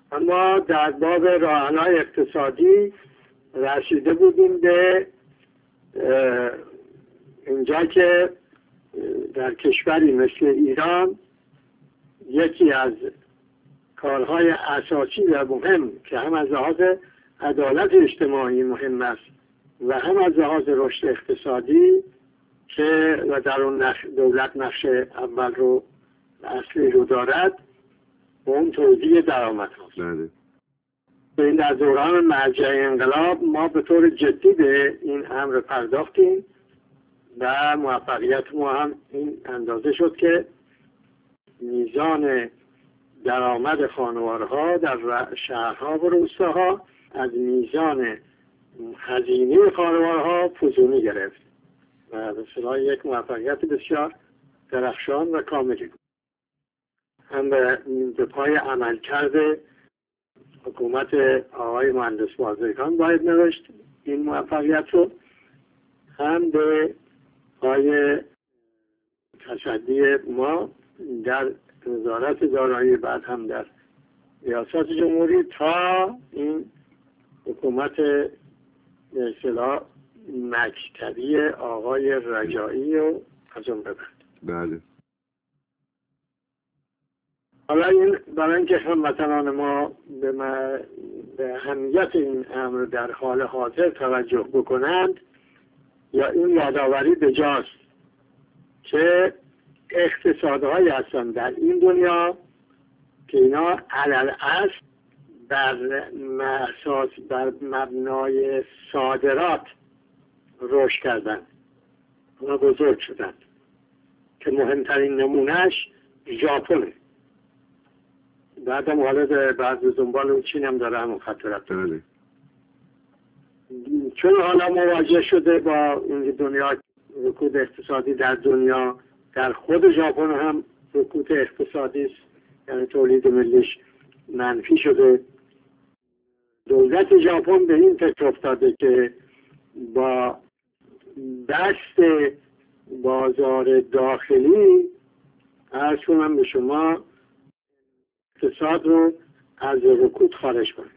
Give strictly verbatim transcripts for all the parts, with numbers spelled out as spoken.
اما در باب راه‌حل‌های اقتصادی رسیده بودیم به اینجا که در کشوری مثل ایران یکی از کارهای اساسی و مهم که هم از لحاظ عدالت اجتماعی مهم است و هم از لحاظ رشد اقتصادی که و در اون دولت نقش اول رو اصلی رو دارد و اون توزیع درآمد هاست. این در دوران مرجع انقلاب ما به طور جدی به این امر پرداختیم و موفقیت ما هم این اندازه شد که میزان درآمد خانوارها در شهرها و روستاها از میزان هزینه خانوارها فزونی گرفت و به اصطلاح یک موفقیت بسیار درخشان و کاملی بود. هم به پای عمل کرده حکومت آقای مهندس بازرگان باید نوشت این موفقیت رو، هم به پای تصدی ما در وزارت دارایی، بعد هم در ریاست جمهوری تا این حکومت به اصطلاح مکتبی آقای رجایی و از اون ببرد. بله. حالا این برای اینکه هموطنان ما به, ما به اهمیت این امر در حال حاضر توجه بکنند یا این یادآوری بجاست که اقتصادهایی هستند در این دنیا که اینا علل اصل بر اساس بر مبنای صادرات رشد کردند، اونا بزرگ شدند که مهمترین نمونهش ژاپنه. بعدم حالا بعد دنبال اون چین هم داره همون خطرات داره. چون حالا مواجه شده با این دنیا رکود اقتصادی در دنیا، در خود ژاپن هم رکود اقتصادی است، یعنی تولید ملیش منفی شده. دولت ژاپن به این فکر افتاده که با دست بازار داخلی عرض کنم به شما اقتصاد رو از رکود خارج کنه.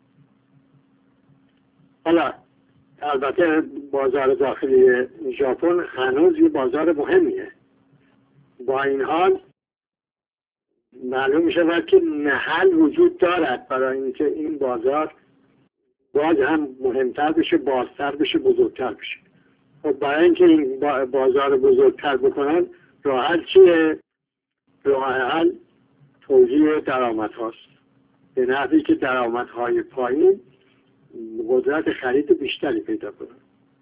حالا البته بازار داخلی ژاپن هنوز یه بازار مهمیه، با این حال معلوم می شود که محل وجود دارد برای اینکه این بازار باز هم مهمتر بشه، بازتر بشه، بزرگتر بشه. خب برای اینکه این بازار بزرگتر بکنن راه حل چیه؟ راه حل توزیع درآمد هاست، به نحوی که درآمدهای پایین قدرت خرید بیشتری پیدا کنن.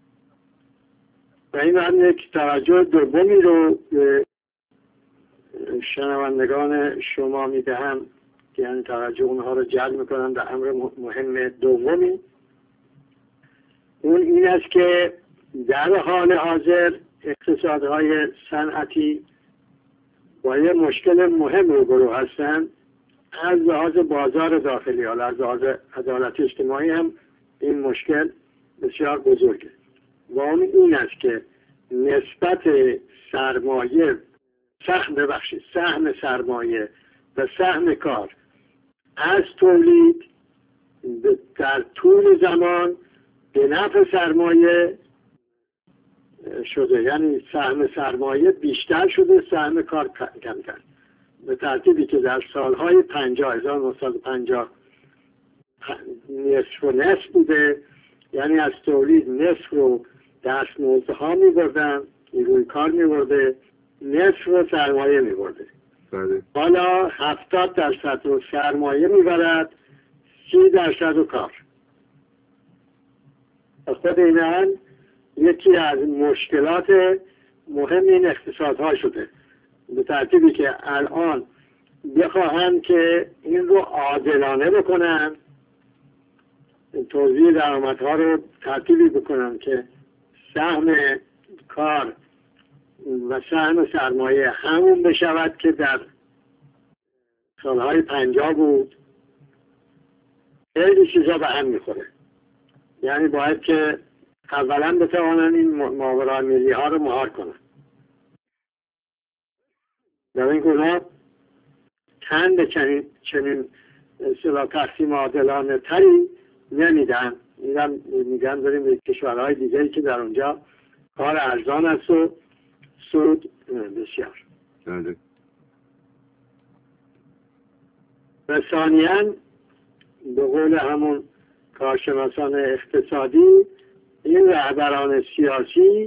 و این هم یک توجه دومی رو به شنوندگان شما میدهم که یعنی توجه اونها رو جلب میکنن به امر مهم دومی. اون این است که در حال حاضر اقتصادهای صنعتی با یه مشکل مهم روبرو هستند از لحاظ بازار داخلی. حالا از لحاظ عدالت اجتماعی هم این مشکل بسیار بزرگه و اون این است که نسبت سرمایه سهم ببخشید سهم سرمایه و سهم کار از تولید در طول زمان به نفع سرمایه شده، یعنی سهم سرمایه بیشتر شده، سهم کار کمتر، به ترتیبی که در سالهای پنجاه هزار و نهصد و پنجاه نصف و نصف بوده، یعنی از تولید نصف رو دستمزد ها می بردن، نیروی کار می برده، نصف رو سرمایه می برده. حالا هفتاد درصد رو سرمایه می برد، سی درصد رو کار. خود این یکی از مشکلات مهم این اقتصادها شده، به ترتیبی که الان بخواهند که این رو عادلانه بکنن، توزیع درآمدها رو ترتیبی بکنن که سهم کار و سهم سرمایه همون بشود که در سالهای پنجاه بود. خیلی چیزا به هم میخوره. یعنی باید که اولا بتوانن این ماورای ملی ها رو مهار کنن. در این گناه تن به چنین, چنین اصطلاح تقسیم عادلانه تری نمیدن. میگن میگن بریم به کشورهای دیگری که در اونجا کار ارزان است و سود بسیار. بله. و ثانیاً به قول همون کارشناسان اقتصادی، این رهبران سیاسی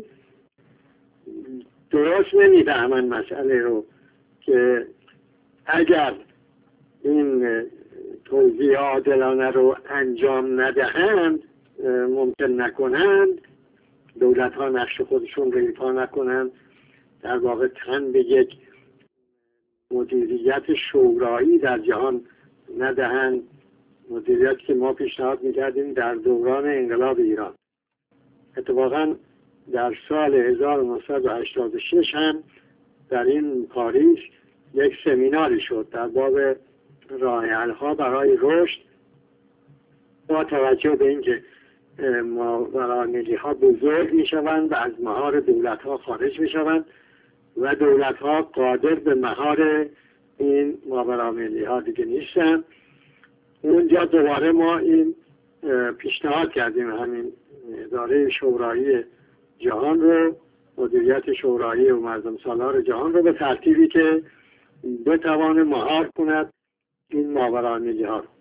درست نمیفهمن مسئله رو که اگر این توزیع عادلانه رو انجام ندهند، ممکن نکنند، دولت ها نقش خودشون رو ایفا نکنند، در واقع تن به یک مدیریت شورایی در جهان ندهند، مدیریت که ما پیشنهاد میکردیم در دوران انقلاب ایران. اتفاقا در سال هزار و نهصد و هشتاد و شش هم در این پاریس یک سمیناری شد در باب راه حل‌ها برای رشد، با توجه به اینکه ماورای ها بزرگ میشوند و از مهار دولت ها خارج میشوند و دولت ها قادر به مهار این ماورای ها دیگه نیستن. اونجا دوباره ما این پیشنهاد کردیم همین اداره شورایی جهان رو، مدیریت شورایی و مردم سالار جهان رو به ترتیبی که بتوان مهار کند این ماورای ها رو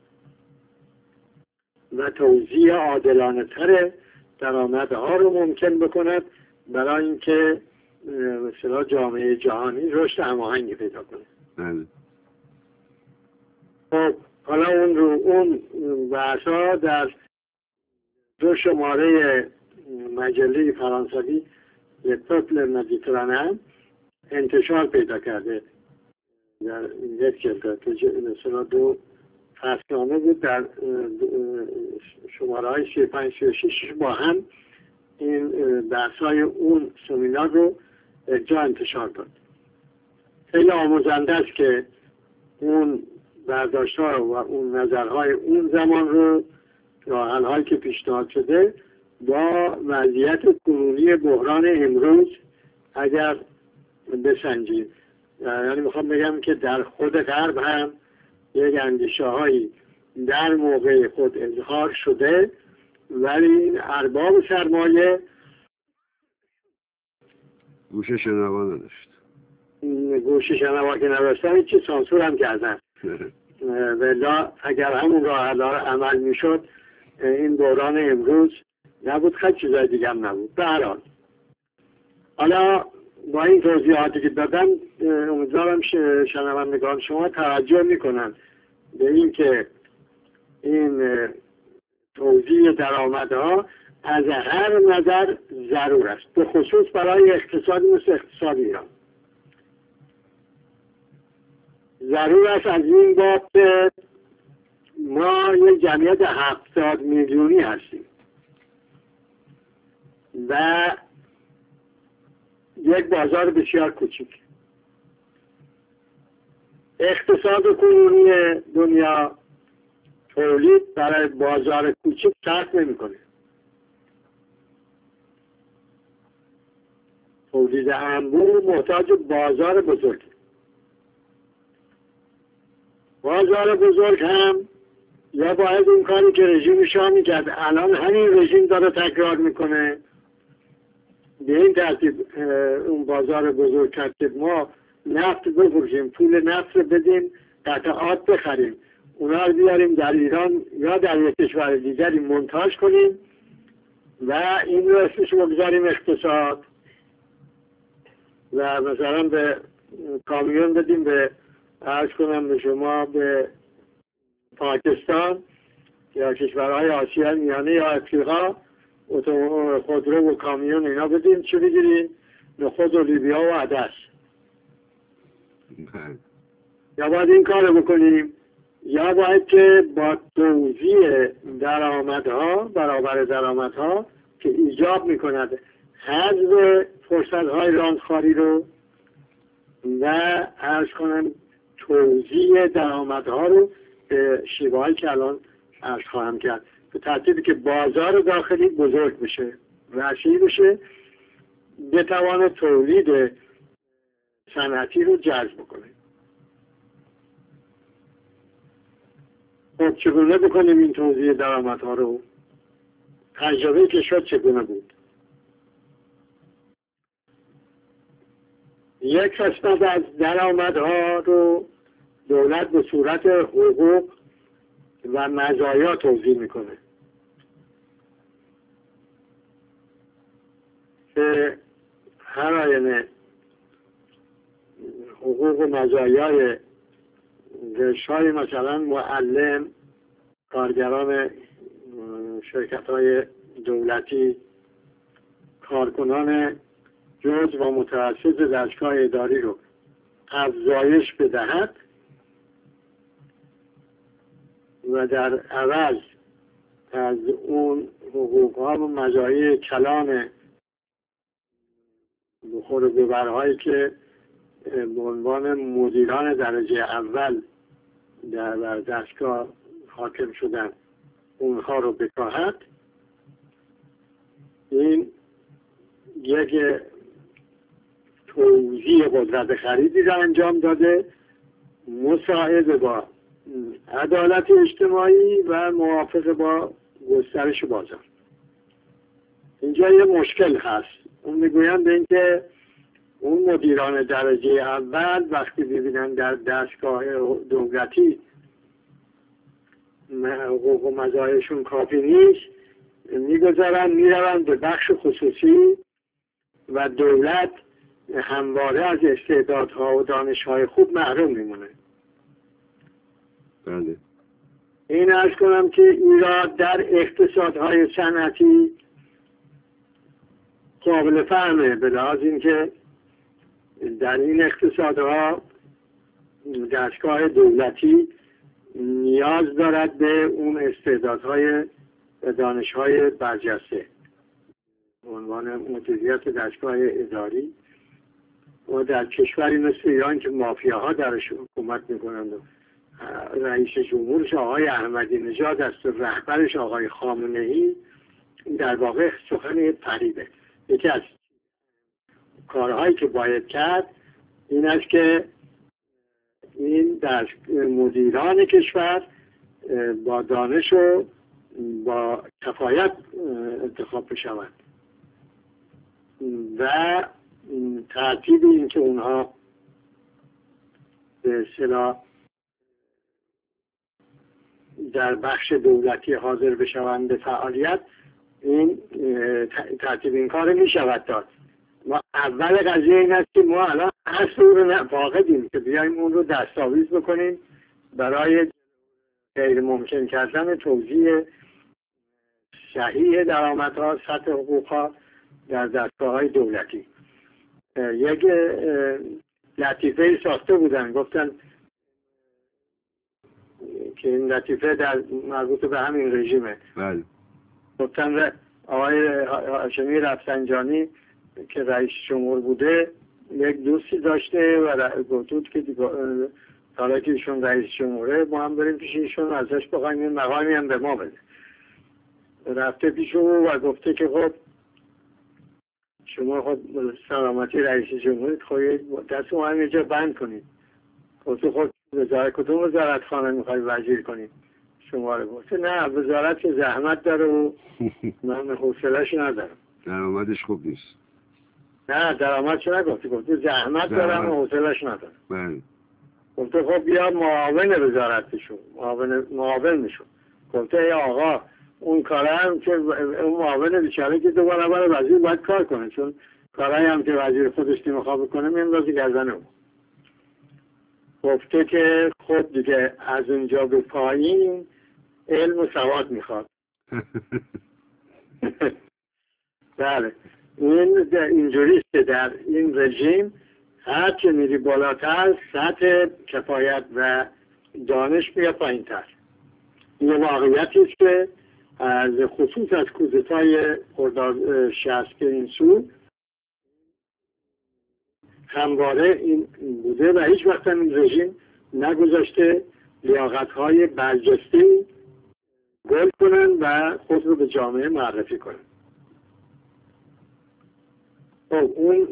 و توزیع عادلانه تر درآمدها رو ممکن بکند برای اینکه مثلا جامعه جهانی رشد هماهنگی پیدا کنه. بله. خب حالا اون رو اون بحثا در دو شماره مجله فرانسوی لپپل مدیترانه انتشار پیدا کرده. در یک جلد مثلا دو فصلنامه بود، در شماره های سی و پنج سی و شش با هم این بحث های اون سمینار رو جا انتشار داد. خیلی آموزنده است که اون برداشت ها و اون نظرهای اون زمان رو، راه حل هایی که پیشنهاد شده با وضعیت کنونی بحران امروز اگر بسنجیم. یعنی میخوام بگم که در خود غرب هم یک اندیشه هایی در موقع خود اظهار شده، ولی این ارباب سرمایه گوشه شنوا نداشت. گوشه شنوا که نداشتن چی سانسور هم کردن. ولی اگر همون راه حل عمل میشد این دوران امروز نبود، خیلی چیزای دیگه هم نبود. به هر حال حالا با این توضیحاتی که دادم امیدوارم شنوندگان شما توجه میکنن به این که این توزیع درآمدها از هر نظر ضرور است، به خصوص برای اقتصادی مثل اقتصاد ایران. ضرور است از این باب که ما یک جمعیت هفتاد میلیونی هستیم و یک بازار بسیار کوچیک. اقتصاد کنونی دنیا تولید برای بازار کوچیک صرف نمی‌کنه. تولید انبوه محتاج بازار بزرگ. بازار بزرگ هم یا باید اون کاری که رژیم شاه میکرد الان همین رژیم داره تکرار میکنه، به این ترتیب اون بازار بزرگ کرد که ما نفت بفروشیم، پول نفت رو بدیم، قطعات بخریم، اونا رو بیاریم در ایران یا در یک کشور دیگری منتاج کنیم و این رو اسمش بگذاریم اقتصاد و مثلا به کامیون بدیم، به عرض کنم به شما به پاکستان یا کشورهای آسیا میانه یا افریقا خودرو و کامیون اینا بدیم، چی بگیریم؟ نخود و لیبیا و عدس. یا باید این کار بکنیم یا باید که با توزیع درآمدها برابر درآمدها که ایجاب میکند حذف فرصت‌های راندخواری رو و عرض کنم توزیع درآمدها رو به شیوه‌هایی که الان عرض خواهم کرد، به ترتیبی که بازار داخلی بزرگ بشه، وسیع بشه، بتوانه تولید صنعتی رو جذب کنه. خب چگونه بکنیم این توزیع درآمدها رو؟ تجربه که شد چگونه بود؟ یک قسمت از درآمدها رو دولت به صورت حقوق و مزایا توزیع میکنه که هر آینه حقوق و مزایای رشته‌های مثلا معلم، کارگران شرکت های دولتی، کارکنان جز و متوسط دستگاه اداری رو افزایش بدهد و در عوض از اون حقوق ها و مزایای کلان بخور و ببرهایی که به عنوان مدیران درجه اول در دستگاه حاکم شدن اونها رو بکاهد، این یک توزیع قدرت خریدی را انجام داده مساعد با عدالت اجتماعی و موافق با گسترش بازار. اینجا یه مشکل هست. اون میگویند به اینکه اون مدیران درجه اول وقتی ببینن در دستگاه دولتی حقوق و مزایاشون کافی نیست، میگذارن میروند به بخش خصوصی و دولت همواره از استعدادها و دانشهای خوب محروم میمونه. بله. این عرض کنم که ایراد در اقتصادهای صنعتی قابل فهمه، به لحاظ اینکه در این اقتصادها دستگاه دولتی نیاز دارد به اون استعدادهای و دانشهای برجسته به عنوان مدیریت دستگاه اداری. و در کشوری مثل ایران که مافیاها درش حکومت میکنند و رئیس جمهورش آقای احمدی نژاد است و رهبرش آقای خامنه ای، در واقع سخن پریده. یکی از کارهایی که باید کرد این است که این در مدیران کشور با دانش و با کفایت انتخاب بشوند و ترتیب این که اونها به اصطلاح در بخش دولتی حاضر بشوند به فعالیت، این ترتیب این کار می شود داد. ما اول قضیه این است که ما الان اصل رو فاقدیم که بیایم اون رو دستاویز بکنیم برای غیر ممکن کردن توزیع صحیح درآمدها، سطح حقوقها در دستگاه‌های دولتی. یک لطیفه ساخته بودن، گفتن که این لطیفه در مربوط به همین رژیمه. بله. گفتن آقای هاشمی رفسنجانی که رئیس جمهور بوده یک دوستی داشته و گفتود که حالا که ایشون رئیس جمهوره ما هم بریم پیش ایشون ازش بخوایم این مقامی هم به ما بده. رفته پیش او و گفته که خب شما خود سلامتی رئیس جمهوریت خواهید دست ما هم اینجا بند کنید. گفته خب وزارت کدوم وزارت خانه میخواید وزیر کنید شما رو؟ گفته نه وزارت که زحمت داره و من حوصله‌اش ندارم. درآمدش خوب نیست. نه درآمدش نگفته، گفته زحمت دارم و حوصله‌اش ندارم. بله. گفته خب بیا معاون وزارت بشو، معاون معاون میشو. گفته ای آقا اون کاره هم که اون معاون بیچاره که دوباره برای وزیر باید کار کنه، چون کارهایی هم که وزیر خودش نمیخواد بکنه میندازه گردن اون. گفته که خب دیگه از اونجا به پایین علم و سواد میخواد. بله این اینجوریست که در این رژیم هر که میری بالاتر سطح کفایت و دانش میاد پایین تر. این واقعیتی است که از خصوص از کودتای خرداد شصت این سو همواره این بوده و هیچ وقت این رژیم نگذاشته لیاقت‌های برجسته گل کنن و خود رو به جامعه معرفی کنن. خب اون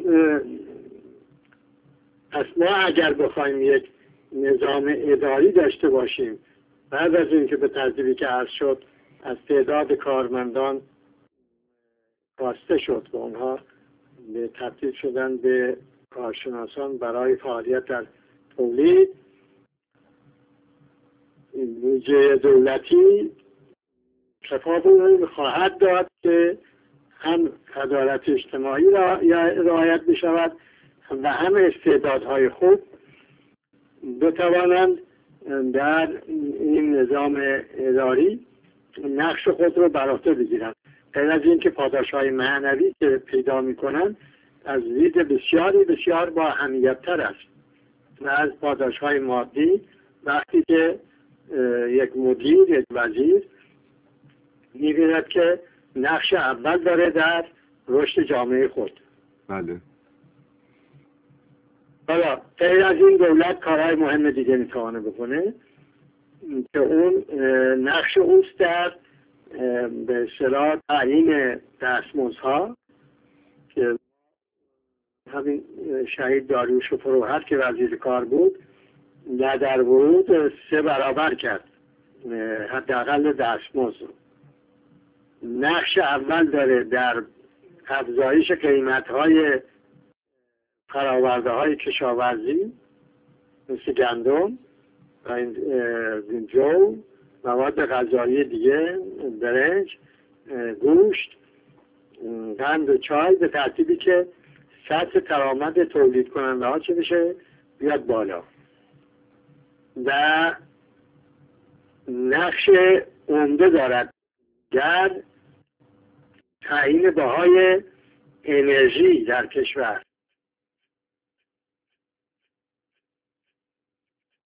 پس ما اگر بخوایم یک نظام اداری داشته باشیم بعد از اینکه به ترتیبی که عرض شد از تعداد کارمندان کاسته شد و اونها به تبدیل شدن به کارشناسان برای فعالیت در تولید، بودجه دولتی کفاف اون خواهد داد که هم عدالت اجتماعی را رعایت بشود و هم استعدادهای خوب بتوانند در این نظام اداری نقش خود رو بر عهده بگیرند. غیر از اینکه پاداشهای معنوی که پیدا میکنند از دید بسیاری بسیار با اهمیت تر است و از پاداشهای مادی وقتی که یک مدیر، یک وزیر می‌بیند که نقش اول داره در رشد جامعه خود. بله. حالا غیر از این دولت کارهای مهم دیگه میتوانه بکنه که اون نقش اوست در به اصطلاح تعیین دستمزدها که همین شهید داریوش فروهر که وزیر کار بود در در ورود سه برابر کرد حداقل دستمزد. نقش اول داره در افزایش قیمت‌های فرآورده‌های کشاورزی مثل گندم و این جو، مواد غذایی دیگه، برنج، گوشت، قند و چای، به ترتیبی که سطح درآمد تولید کننده ها چه بشه بیاد بالا. و نقش عمده دارد در تعیین بهای انرژی در کشور.